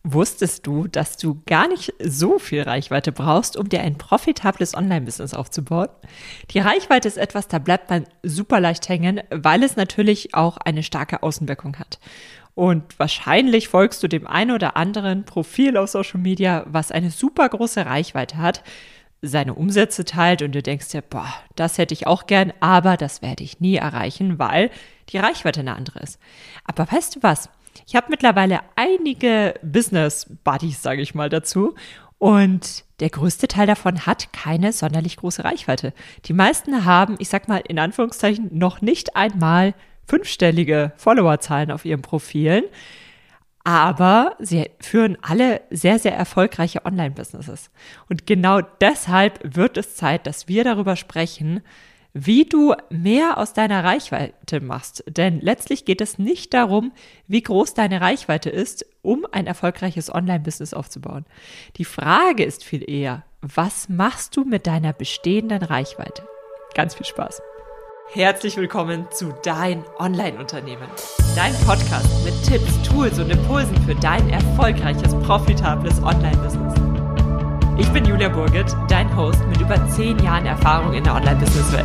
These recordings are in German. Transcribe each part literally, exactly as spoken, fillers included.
Wusstest du, dass du gar nicht so viel Reichweite brauchst, um dir ein profitables Online-Business aufzubauen? Die Reichweite ist etwas, da bleibt man super leicht hängen, weil es natürlich auch eine starke Außenwirkung hat. Und wahrscheinlich folgst du dem einen oder anderen Profil auf Social Media, was eine super große Reichweite hat, seine Umsätze teilt und du denkst dir, boah, das hätte ich auch gern, aber das werde ich nie erreichen, weil die Reichweite eine andere ist. Aber weißt du was? Ich habe mittlerweile einige Business-Buddies, sage ich mal, dazu. Und der größte Teil davon hat keine sonderlich große Reichweite. Die meisten haben, ich sag mal in Anführungszeichen, noch nicht einmal fünfstellige Followerzahlen auf ihren Profilen. Aber sie führen alle sehr, sehr erfolgreiche Online-Businesses. Und genau deshalb wird es Zeit, dass wir darüber sprechen, wie du mehr aus deiner Reichweite machst. Denn letztlich geht es nicht darum, wie groß deine Reichweite ist, um ein erfolgreiches Online-Business aufzubauen. Die Frage ist viel eher, was machst du mit deiner bestehenden Reichweite? Ganz viel Spaß. Herzlich willkommen zu Dein Online-Unternehmen. Dein Podcast mit Tipps, Tools und Impulsen für dein erfolgreiches, profitables Online-Business. Ich bin Julia Burget, dein Host mit über zehn Jahren Erfahrung in der Online-Business-Welt.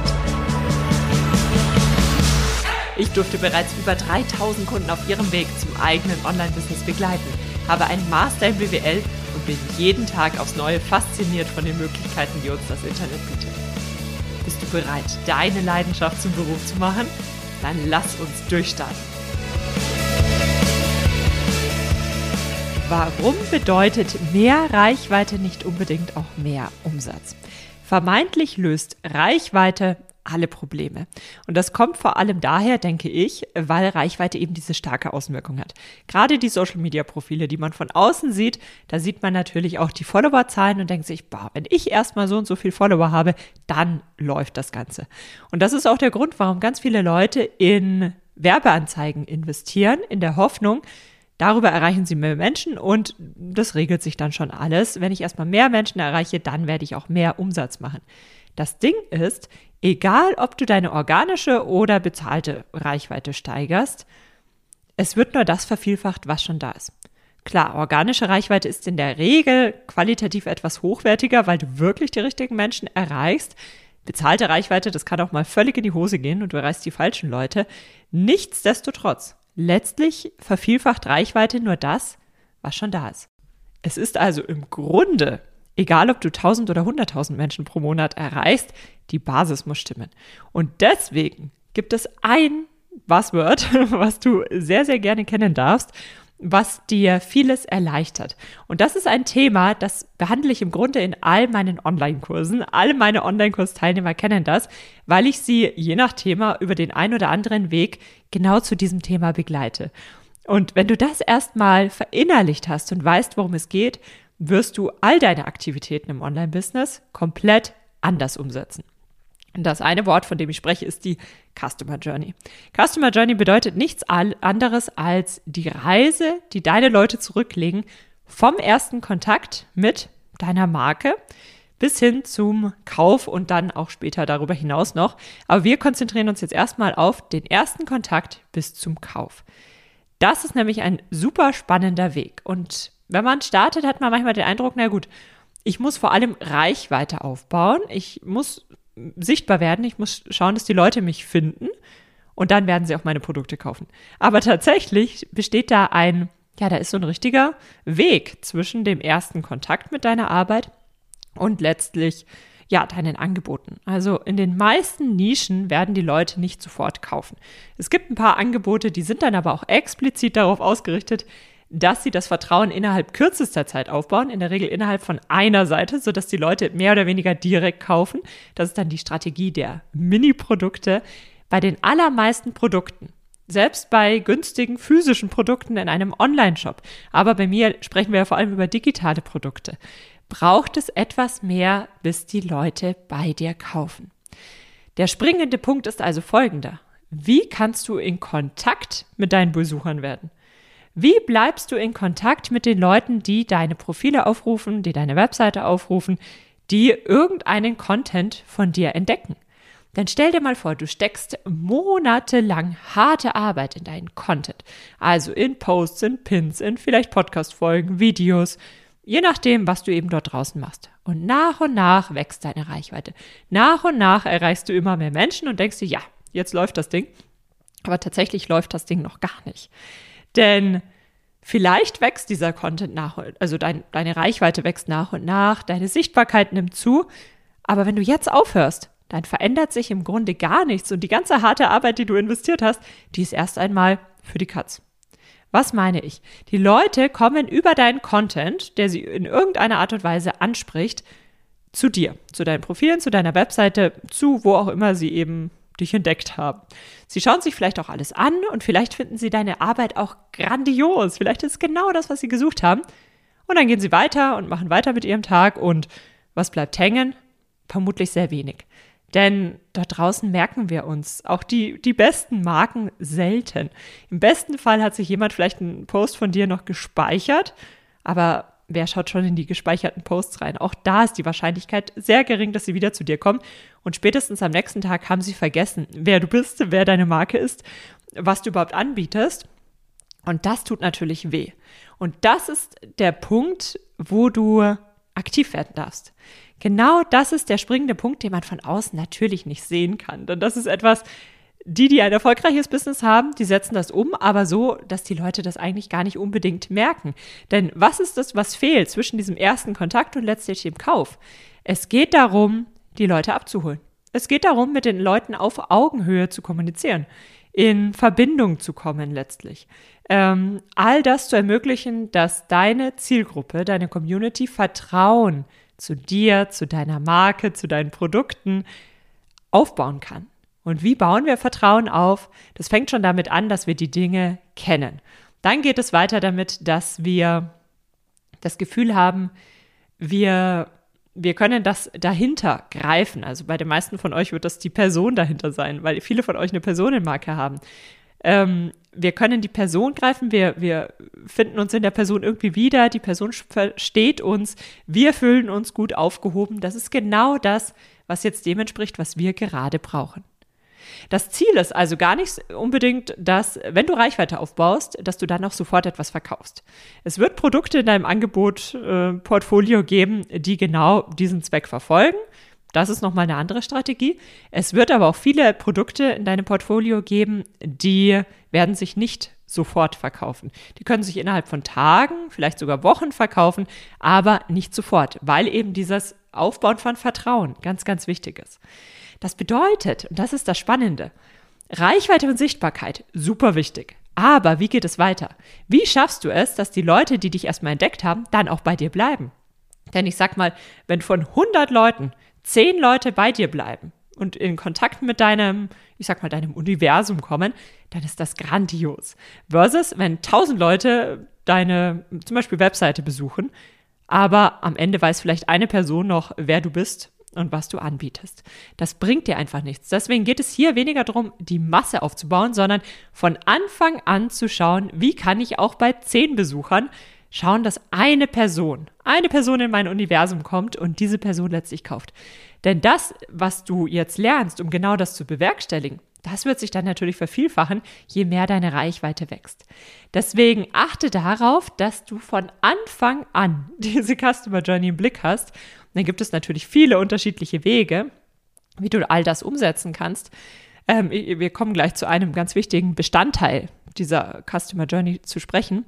Ich durfte bereits über dreitausend Kunden auf ihrem Weg zum eigenen Online-Business begleiten, habe einen Master in B W L und bin jeden Tag aufs Neue fasziniert von den Möglichkeiten, die uns das Internet bietet. Bist du bereit, deine Leidenschaft zum Beruf zu machen? Dann lass uns durchstarten. Warum bedeutet mehr Reichweite nicht unbedingt auch mehr Umsatz? Vermeintlich löst Reichweite alle Probleme. Und das kommt vor allem daher, denke ich, weil Reichweite eben diese starke Außenwirkung hat. Gerade die Social-Media-Profile, die man von außen sieht, da sieht man natürlich auch die Followerzahlen und denkt sich, boah, wenn ich erstmal so und so viel Follower habe, dann läuft das Ganze. Und das ist auch der Grund, warum ganz viele Leute in Werbeanzeigen investieren, in der Hoffnung, darüber erreichen sie mehr Menschen und das regelt sich dann schon alles. Wenn ich erstmal mehr Menschen erreiche, dann werde ich auch mehr Umsatz machen. Das Ding ist, egal ob du deine organische oder bezahlte Reichweite steigerst, es wird nur das vervielfacht, was schon da ist. Klar, organische Reichweite ist in der Regel qualitativ etwas hochwertiger, weil du wirklich die richtigen Menschen erreichst. Bezahlte Reichweite, das kann auch mal völlig in die Hose gehen und du erreichst die falschen Leute. Nichtsdestotrotz, letztlich vervielfacht Reichweite nur das, was schon da ist. Es ist also im Grunde, egal ob du tausend oder hunderttausend Menschen pro Monat erreichst, die Basis muss stimmen. Und deswegen gibt es ein Buzzword, was du sehr, sehr gerne kennen darfst, was dir vieles erleichtert. Und das ist ein Thema, das behandle ich im Grunde in all meinen Online-Kursen. Alle meine Online-Kurs-Teilnehmer kennen das, weil ich sie je nach Thema über den einen oder anderen Weg genau zu diesem Thema begleite. Und wenn du das erstmal verinnerlicht hast und weißt, worum es geht, wirst du all deine Aktivitäten im Online-Business komplett anders umsetzen. Und das eine Wort, von dem ich spreche, ist die Customer Journey. Customer Journey bedeutet nichts anderes als die Reise, die deine Leute zurücklegen vom ersten Kontakt mit deiner Marke bis hin zum Kauf und dann auch später darüber hinaus noch. Aber wir konzentrieren uns jetzt erstmal auf den ersten Kontakt bis zum Kauf. Das ist nämlich ein super spannender Weg. Und wenn man startet, hat man manchmal den Eindruck, na gut, ich muss vor allem Reichweite aufbauen. Ich muss sichtbar werden. Ich muss schauen, dass die Leute mich finden und dann werden sie auch meine Produkte kaufen. Aber tatsächlich besteht da ein, ja, da ist so ein richtiger Weg zwischen dem ersten Kontakt mit deiner Arbeit und letztlich, ja, deinen Angeboten. Also in den meisten Nischen werden die Leute nicht sofort kaufen. Es gibt ein paar Angebote, die sind dann aber auch explizit darauf ausgerichtet, dass sie das Vertrauen innerhalb kürzester Zeit aufbauen, in der Regel innerhalb von einer Seite, sodass die Leute mehr oder weniger direkt kaufen. Das ist dann die Strategie der Mini-Produkte. Bei den allermeisten Produkten, selbst bei günstigen physischen Produkten in einem Online-Shop, aber bei mir sprechen wir ja vor allem über digitale Produkte, braucht es etwas mehr, bis die Leute bei dir kaufen. Der springende Punkt ist also folgender. Wie kannst du in Kontakt mit deinen Besuchern werden? Wie bleibst du in Kontakt mit den Leuten, die deine Profile aufrufen, die deine Webseite aufrufen, die irgendeinen Content von dir entdecken? Dann stell dir mal vor, du steckst monatelang harte Arbeit in deinen Content. Also in Posts, in Pins, in vielleicht Podcast-Folgen, Videos, je nachdem, was du eben dort draußen machst. Und nach und nach wächst deine Reichweite. Nach und nach erreichst du immer mehr Menschen und denkst dir, ja, jetzt läuft das Ding. Aber tatsächlich läuft das Ding noch gar nicht. Denn vielleicht wächst dieser Content nach, also dein, deine Reichweite wächst nach und nach, deine Sichtbarkeit nimmt zu. Aber wenn du jetzt aufhörst, dann verändert sich im Grunde gar nichts. Und die ganze harte Arbeit, die du investiert hast, die ist erst einmal für die Katz. Was meine ich? Die Leute kommen über deinen Content, der sie in irgendeiner Art und Weise anspricht, zu dir, zu deinen Profilen, zu deiner Webseite, zu wo auch immer sie eben dich entdeckt haben. Sie schauen sich vielleicht auch alles an und vielleicht finden sie deine Arbeit auch grandios. Vielleicht ist es genau das, was sie gesucht haben. Und dann gehen sie weiter und machen weiter mit ihrem Tag. Und was bleibt hängen? Vermutlich sehr wenig. Denn dort draußen merken wir uns auch die, die besten Marken selten. Im besten Fall hat sich jemand vielleicht einen Post von dir noch gespeichert, aber wer schaut schon in die gespeicherten Posts rein? Auch da ist die Wahrscheinlichkeit sehr gering, dass sie wieder zu dir kommen. Und spätestens am nächsten Tag haben sie vergessen, wer du bist, wer deine Marke ist, was du überhaupt anbietest. Und das tut natürlich weh. Und das ist der Punkt, wo du aktiv werden darfst. Genau das ist der springende Punkt, den man von außen natürlich nicht sehen kann. Denn das ist etwas, die, die ein erfolgreiches Business haben, die setzen das um, aber so, dass die Leute das eigentlich gar nicht unbedingt merken. Denn was ist das, was fehlt zwischen diesem ersten Kontakt und letztlich dem Kauf? Es geht darum, die Leute abzuholen. Es geht darum, mit den Leuten auf Augenhöhe zu kommunizieren, in Verbindung zu kommen letztlich. Ähm, all das zu ermöglichen, dass deine Zielgruppe, deine Community Vertrauen zu dir, zu deiner Marke, zu deinen Produkten aufbauen kann. Und wie bauen wir Vertrauen auf? Das fängt schon damit an, dass wir die Dinge kennen. Dann geht es weiter damit, dass wir das Gefühl haben, wir, wir können das dahinter greifen. Also bei den meisten von euch wird das die Person dahinter sein, weil viele von euch eine Personenmarke haben. Ähm, wir können die Person greifen, wir, wir finden uns in der Person irgendwie wieder, die Person versteht uns, wir fühlen uns gut aufgehoben. Das ist genau das, was jetzt dem entspricht, was wir gerade brauchen. Das Ziel ist also gar nicht unbedingt, dass, wenn du Reichweite aufbaust, dass du dann auch sofort etwas verkaufst. Es wird Produkte in deinem Angebot, äh, Portfolio geben, die genau diesen Zweck verfolgen. Das ist nochmal eine andere Strategie. Es wird aber auch viele Produkte in deinem Portfolio geben, die werden sich nicht sofort verkaufen. Die können sich innerhalb von Tagen, vielleicht sogar Wochen verkaufen, aber nicht sofort, weil eben dieses Aufbauen von Vertrauen ganz, ganz wichtig ist. Das bedeutet, und das ist das Spannende, Reichweite und Sichtbarkeit, super wichtig. Aber wie geht es weiter? Wie schaffst du es, dass die Leute, die dich erstmal entdeckt haben, dann auch bei dir bleiben? Denn ich sag mal, wenn von hundert Leuten zehn Leute bei dir bleiben und in Kontakt mit deinem, ich sag mal, deinem Universum kommen, dann ist das grandios. Versus, wenn tausend Leute deine, zum Beispiel Webseite besuchen, aber am Ende weiß vielleicht eine Person noch, wer du bist und was du anbietest. Das bringt dir einfach nichts. Deswegen geht es hier weniger darum, die Masse aufzubauen, sondern von Anfang an zu schauen, wie kann ich auch bei zehn Besuchern schauen, dass eine Person, eine Person in mein Universum kommt und diese Person letztlich kauft. Denn das, was du jetzt lernst, um genau das zu bewerkstelligen, das wird sich dann natürlich vervielfachen, je mehr deine Reichweite wächst. Deswegen achte darauf, dass du von Anfang an diese Customer Journey im Blick hast. Und dann gibt es natürlich viele unterschiedliche Wege, wie du all das umsetzen kannst. Ähm, wir kommen gleich zu einem ganz wichtigen Bestandteil dieser Customer Journey zu sprechen.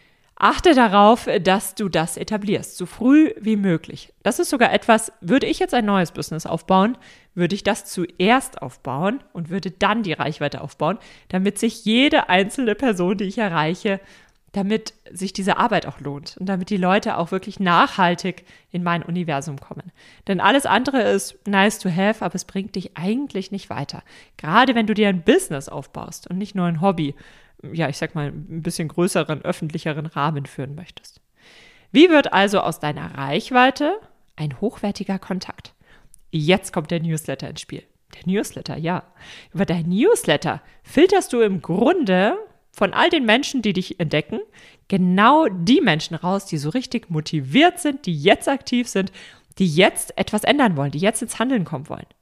Achte darauf, dass du das etablierst, so früh wie möglich. Das ist sogar etwas, würde ich jetzt ein neues Business aufbauen, würde ich das zuerst aufbauen und würde dann die Reichweite aufbauen, damit sich jede einzelne Person, die ich erreiche, damit sich diese Arbeit auch lohnt und damit die Leute auch wirklich nachhaltig in mein Universum kommen. Denn alles andere ist nice to have, aber es bringt dich eigentlich nicht weiter. Gerade wenn du dir ein Business aufbaust und nicht nur ein Hobby, ja, ich sag mal, ein bisschen größeren, öffentlicheren Rahmen führen möchtest. Wie wird also aus deiner Reichweite ein hochwertiger Kontakt? Jetzt kommt der Newsletter ins Spiel. Der Newsletter, ja. Über dein Newsletter filterst du im Grunde von all den Menschen, die dich entdecken, genau die Menschen raus, die so richtig motiviert sind, die jetzt aktiv sind, die jetzt etwas ändern wollen, die jetzt ins Handeln kommen wollen.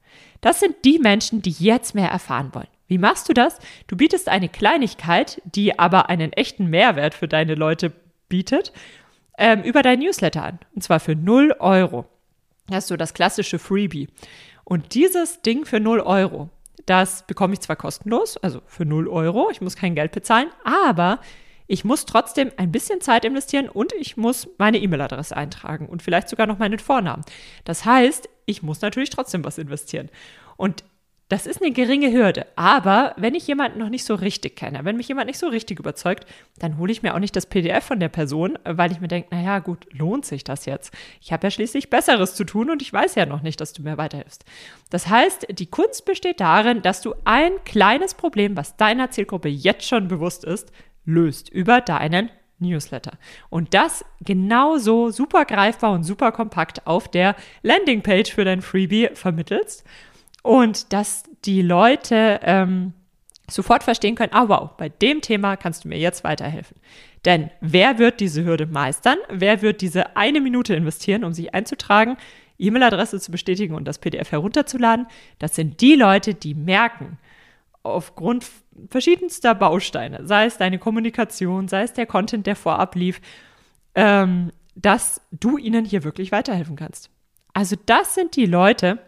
Das sind die Menschen, die jetzt mehr erfahren wollen. Wie machst du das? Du bietest eine Kleinigkeit, die aber einen echten Mehrwert für deine Leute bietet, ähm, über dein Newsletter an. Und zwar für null Euro. Das ist so das klassische Freebie. Und dieses Ding für null Euro, das bekomme ich zwar kostenlos, also für null Euro, ich muss kein Geld bezahlen, aber ich muss trotzdem ein bisschen Zeit investieren und ich muss meine E-Mail-Adresse eintragen und vielleicht sogar noch meinen Vornamen. Das heißt, ich muss natürlich trotzdem was investieren. Und das ist eine geringe Hürde, aber wenn ich jemanden noch nicht so richtig kenne, wenn mich jemand nicht so richtig überzeugt, dann hole ich mir auch nicht das P D F von der Person, weil ich mir denke, naja gut, lohnt sich das jetzt? Ich habe ja schließlich Besseres zu tun und ich weiß ja noch nicht, dass du mir weiterhilfst. Das heißt, die Kunst besteht darin, dass du ein kleines Problem, was deiner Zielgruppe jetzt schon bewusst ist, löst über deinen Newsletter. Und das genauso super greifbar und super kompakt auf der Landingpage für dein Freebie vermittelst. Und dass die Leute ähm, sofort verstehen können, ah wow, bei dem Thema kannst du mir jetzt weiterhelfen. Denn wer wird diese Hürde meistern? Wer wird diese eine Minute investieren, um sich einzutragen, E-Mail-Adresse zu bestätigen und das P D F herunterzuladen? Das sind die Leute, die merken, aufgrund verschiedenster Bausteine, sei es deine Kommunikation, sei es der Content, der vorab lief, ähm, dass du ihnen hier wirklich weiterhelfen kannst. Also das sind die Leute,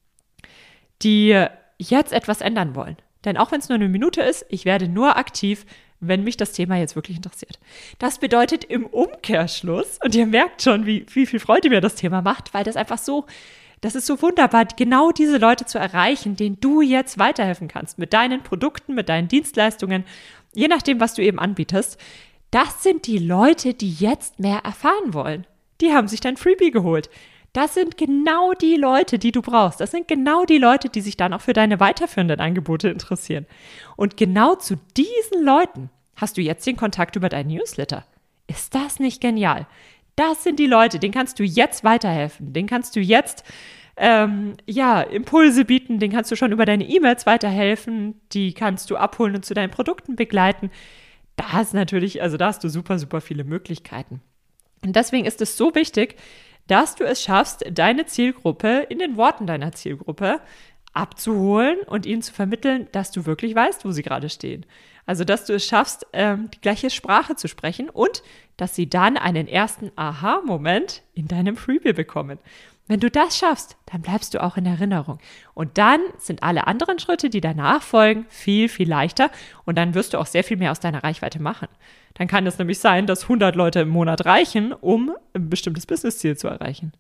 die jetzt etwas ändern wollen. Denn auch wenn es nur eine Minute ist, ich werde nur aktiv, wenn mich das Thema jetzt wirklich interessiert. Das bedeutet im Umkehrschluss, und ihr merkt schon, wie, wie viel Freude mir das Thema macht, weil das einfach so, das ist so wunderbar, genau diese Leute zu erreichen, denen du jetzt weiterhelfen kannst, mit deinen Produkten, mit deinen Dienstleistungen, je nachdem, was du eben anbietest. Das sind die Leute, die jetzt mehr erfahren wollen. Die haben sich dein Freebie geholt. Das sind genau die Leute, die du brauchst. Das sind genau die Leute, die sich dann auch für deine weiterführenden Angebote interessieren. Und genau zu diesen Leuten hast du jetzt den Kontakt über deinen Newsletter. Ist das nicht genial? Das sind die Leute, denen kannst du jetzt weiterhelfen. Denen kannst du jetzt ähm, ja, Impulse bieten. Denen kannst du schon über deine E-Mails weiterhelfen. Die kannst du abholen und zu deinen Produkten begleiten. Da ist natürlich, also da hast du super, super viele Möglichkeiten. Und deswegen ist es so wichtig, dass du es schaffst, deine Zielgruppe in den Worten deiner Zielgruppe abzuholen und ihnen zu vermitteln, dass du wirklich weißt, wo sie gerade stehen. Also, dass du es schaffst, ähm, die gleiche Sprache zu sprechen und dass sie dann einen ersten Aha-Moment in deinem Freebie bekommen. Wenn du das schaffst, dann bleibst du auch in Erinnerung. Und dann sind alle anderen Schritte, die danach folgen, viel, viel leichter. Und dann wirst du auch sehr viel mehr aus deiner Reichweite machen. Dann kann es nämlich sein, dass hundert Leute im Monat reichen, um ein bestimmtes Businessziel zu erreichen.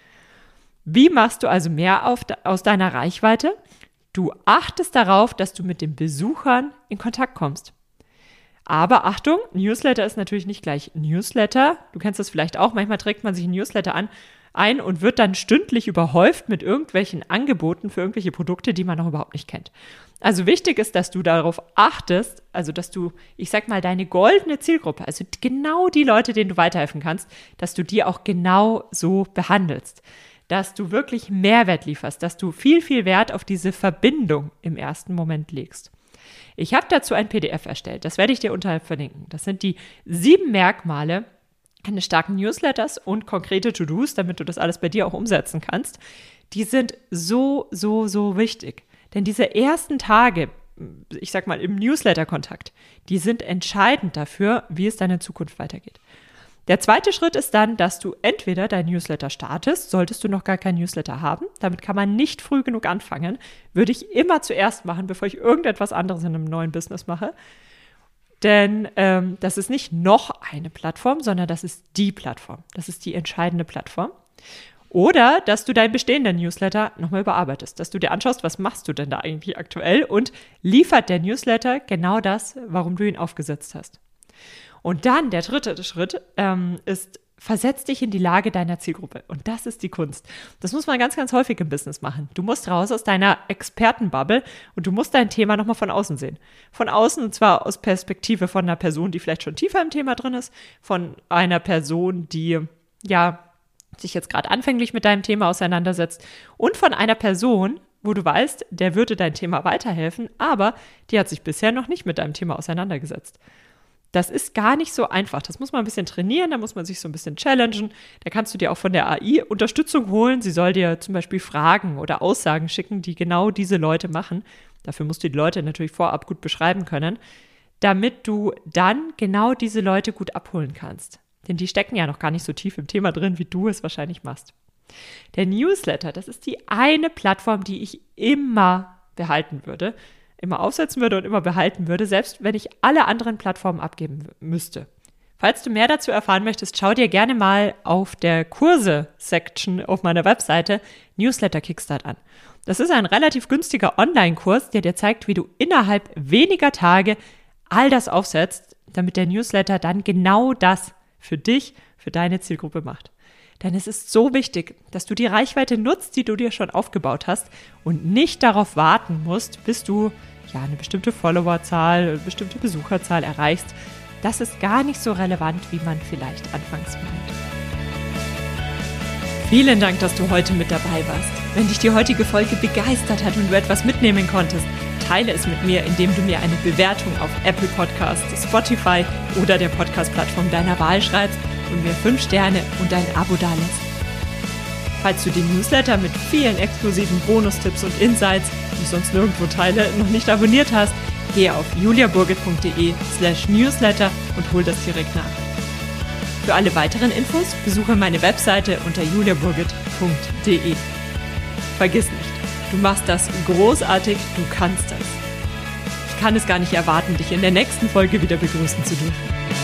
Wie machst du also mehr auf, aus deiner Reichweite? Du achtest darauf, dass du mit den Besuchern in Kontakt kommst. Aber Achtung, Newsletter ist natürlich nicht gleich Newsletter. Du kennst das vielleicht auch. Manchmal trägt man sich ein Newsletter an, ein und wird dann stündlich überhäuft mit irgendwelchen Angeboten für irgendwelche Produkte, die man noch überhaupt nicht kennt. Also wichtig ist, dass du darauf achtest, also dass du, ich sag mal, deine goldene Zielgruppe, also genau die Leute, denen du weiterhelfen kannst, dass du die auch genau so behandelst. Dass du wirklich Mehrwert lieferst, dass du viel, viel Wert auf diese Verbindung im ersten Moment legst. Ich habe dazu ein P D F erstellt, das werde ich dir unterhalb verlinken. Das sind die sieben Merkmale eines starken Newsletters und konkrete To-Dos, damit du das alles bei dir auch umsetzen kannst. Die sind so, so, so wichtig. Denn diese ersten Tage, ich sag mal im Newsletter-Kontakt, die sind entscheidend dafür, wie es deiner Zukunft weitergeht. Der zweite Schritt ist dann, dass du entweder dein Newsletter startest, solltest du noch gar kein Newsletter haben. Damit kann man nicht früh genug anfangen. Würde ich immer zuerst machen, bevor ich irgendetwas anderes in einem neuen Business mache. Denn ähm, das ist nicht noch eine Plattform, sondern das ist die Plattform. Das ist die entscheidende Plattform. Oder, dass du deinen bestehenden Newsletter nochmal überarbeitest. Dass du dir anschaust, was machst du denn da eigentlich aktuell und liefert der Newsletter genau das, warum du ihn aufgesetzt hast. Und dann der dritte Schritt ähm, ist, versetz dich in die Lage deiner Zielgruppe. Und das ist die Kunst. Das muss man ganz, ganz häufig im Business machen. Du musst raus aus deiner Expertenbubble und du musst dein Thema nochmal von außen sehen. Von außen, und zwar aus Perspektive von einer Person, die vielleicht schon tiefer im Thema drin ist, von einer Person, die ja sich jetzt gerade anfänglich mit deinem Thema auseinandersetzt und von einer Person, wo du weißt, der würde dein Thema weiterhelfen, aber die hat sich bisher noch nicht mit deinem Thema auseinandergesetzt. Das ist gar nicht so einfach. Das muss man ein bisschen trainieren, da muss man sich so ein bisschen challengen. Da kannst du dir auch von der A I Unterstützung holen. Sie soll dir zum Beispiel Fragen oder Aussagen schicken, die genau diese Leute machen. Dafür musst du die Leute natürlich vorab gut beschreiben können, damit du dann genau diese Leute gut abholen kannst. Denn die stecken ja noch gar nicht so tief im Thema drin, wie du es wahrscheinlich machst. Der Newsletter, das ist die eine Plattform, die ich immer behalten würde, immer aufsetzen würde und immer behalten würde, selbst wenn ich alle anderen Plattformen abgeben müsste. Falls du mehr dazu erfahren möchtest, schau dir gerne mal auf der Kurse-Section auf meiner Webseite Newsletter Kickstart an. Das ist ein relativ günstiger Online-Kurs, der dir zeigt, wie du innerhalb weniger Tage all das aufsetzt, damit der Newsletter dann genau das für dich, für deine Zielgruppe macht. Denn es ist so wichtig, dass du die Reichweite nutzt, die du dir schon aufgebaut hast und nicht darauf warten musst, bis du ja eine bestimmte Followerzahl, eine bestimmte Besucherzahl erreichst. Das ist gar nicht so relevant, wie man vielleicht anfangs meint. Vielen Dank, dass du heute mit dabei warst. Wenn dich die heutige Folge begeistert hat und du etwas mitnehmen konntest, teile es mit mir, indem du mir eine Bewertung auf Apple Podcasts, Spotify oder der Podcast-Plattform deiner Wahl schreibst und mir fünf Sterne und ein Abo dalässt. Falls du den Newsletter mit vielen exklusiven Bonustipps und Insights, die ich sonst nirgendwo teile, noch nicht abonniert hast, gehe auf juliaburgit.de slash newsletter und hol das direkt nach. Für alle weiteren Infos besuche meine Webseite unter juliaburgit punkt de. Vergiss nicht, du machst das großartig, du kannst das. Ich kann es gar nicht erwarten, dich in der nächsten Folge wieder begrüßen zu dürfen.